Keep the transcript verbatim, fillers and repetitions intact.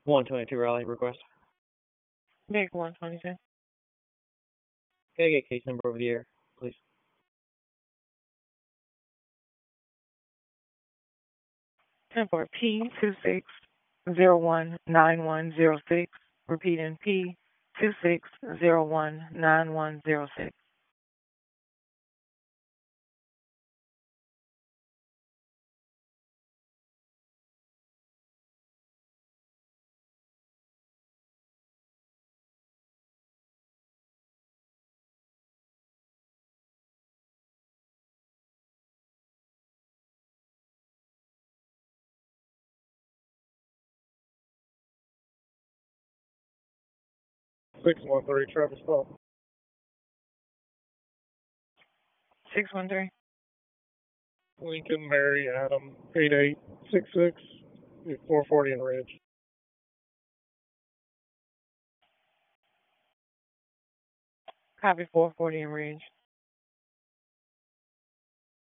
one twenty-two Raleigh request. Make one twenty-two. Can I get case number over the air, please? ten four P two six zero one nine one zero six. Repeating P two six zero one nine one zero six. six one three Travis Paul. six one three. Lincoln Mary Adam eight eight six six four forty in Ridge. Copy four forty in range.